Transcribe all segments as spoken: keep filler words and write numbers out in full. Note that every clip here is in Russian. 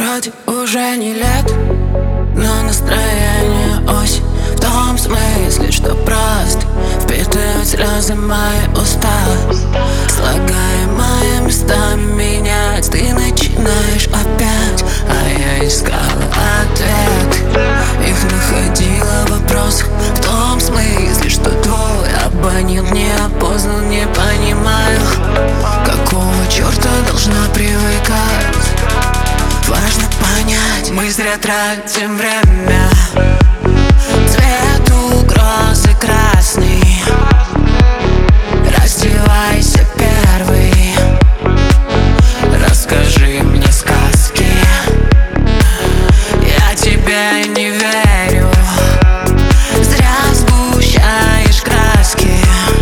Вроде уже не лето, но настроение осень. В том смысле, что просто впитывать слезы мои уста, слагаемые местами менять. Ты начинаешь опять, а я искала ответ. Их находила в вопросах. В том смысле, что твой абонент не опознан. Не понимаю, какого черта должна привыкать. Важно понять, мы зря тратим время. Цвет угрозы красный. Раздевайся первый. Расскажи мне сказки. Я тебе не верю. Зря сгущаешь краски.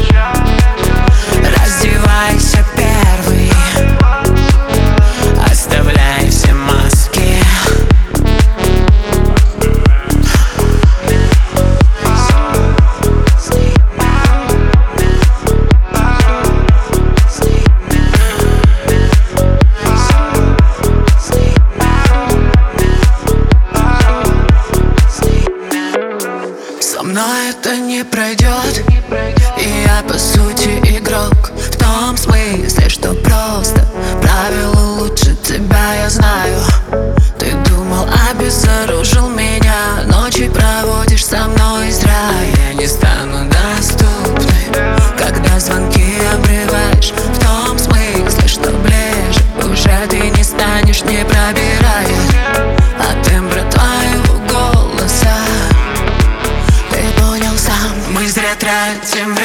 Раздевайся первый. Оставляй все маски. Со мной это не пройдет, и я по сути игрок. В том смысле, что просто правила лучше тебя я знаю. Ты думал, обезоружил меня, ночи проводишь со мной зря. Я не стану доступной, когда звонки обрываешь. В том смысле, что ближе уже ты не станешь, не пробирая от тембра твоего голоса. Мы зря тратим время.